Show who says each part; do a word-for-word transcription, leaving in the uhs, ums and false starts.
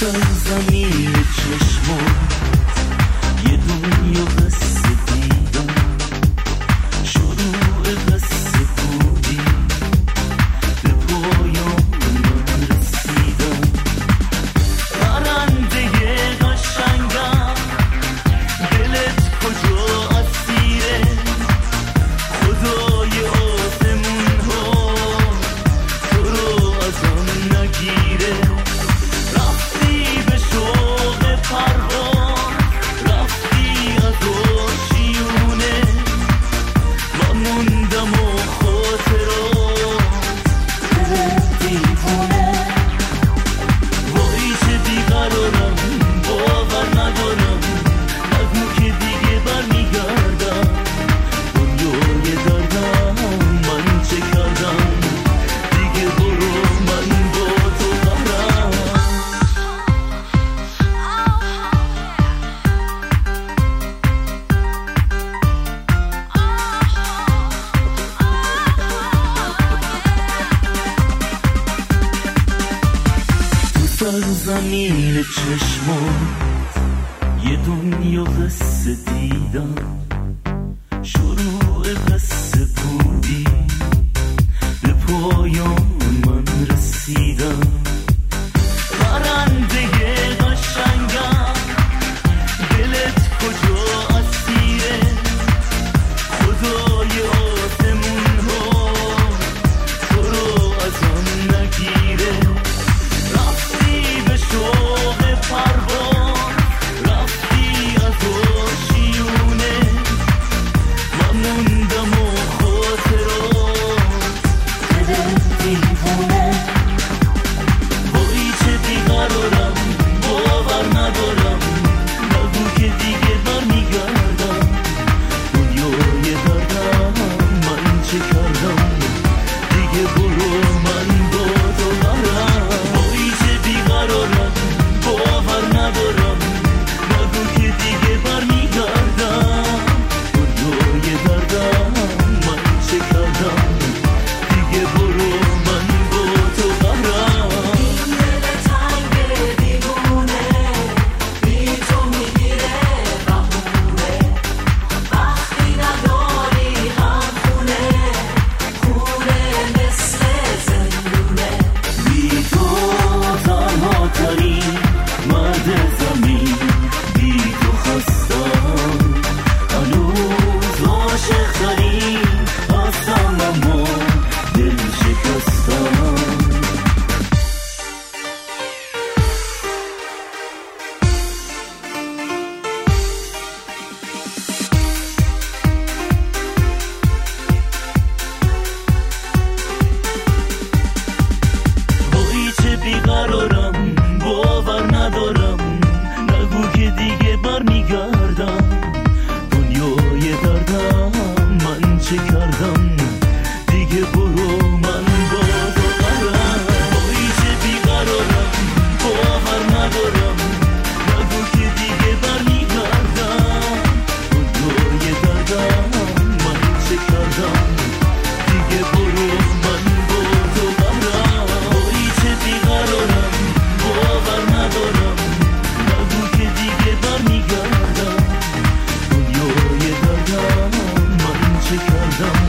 Speaker 1: زمین چشمات یه دنیا قصه دیدم، شروع قصه بودی به پایان من رسیدم. پرنده قشنگم دلت کجا اسیره، خدای آسمون ها تو رو از آن نگیره. رفتی به شوق پروان، رفتی از آشیونه، من موندم و خاطرات دیوونه. وای چه بیقرارم، باور ندارم، نگو که دیگه برمیگردم. دنیای دردم من چه کردم، دیگه برو من با تو قهرم. تو سرزمین چشمات یه دنیا قصه دیدم، شروع قصه بودی به پایان من رسیدم. پرنده قشنگم دلت کجا اسیره، خدای آسمون ها تو رو از آن نگیره. رفتی به شوق پروان، رفتی از آشیونه، من موندم و خاطرات دل دیوونه. وای چه بیقرارم، باور ندارم، نگو که دیگه برمیگردم. دنیای دردم من چه کردم، دیگه برو من با تو قهرم. وای چه بیقرارم، باور ندارم، نگو که دیگه برمیگردم. دنیای دردم من چه کردم، دیگه برو من با تو قهرم.
Speaker 2: این دل تنگ دیوونه بی تو میگیره بهونه، وقتی نداری هم خونه، خونه مثل زندونه.
Speaker 1: بی تو تنها ترین مرد زمین، بی تو خستم، هنوز عاشق ترین هستم، اما دل شکستم. وای چه بیقرارم، باور ندارم، نگو که دیگه برمیگردم. دنیای دردم من چه کردم، دیگه برو من با تو قهرم. وای چه بیقرارم، باور ندارم، نگو که دیگه برمیگردم. دنیای دردم من چه کردم، دیگه برو من با تو قهرم. وای چه بیقرارم، باور ندارم، نگو که دیگه برمیگردم. دنیای دردم من چه کردم،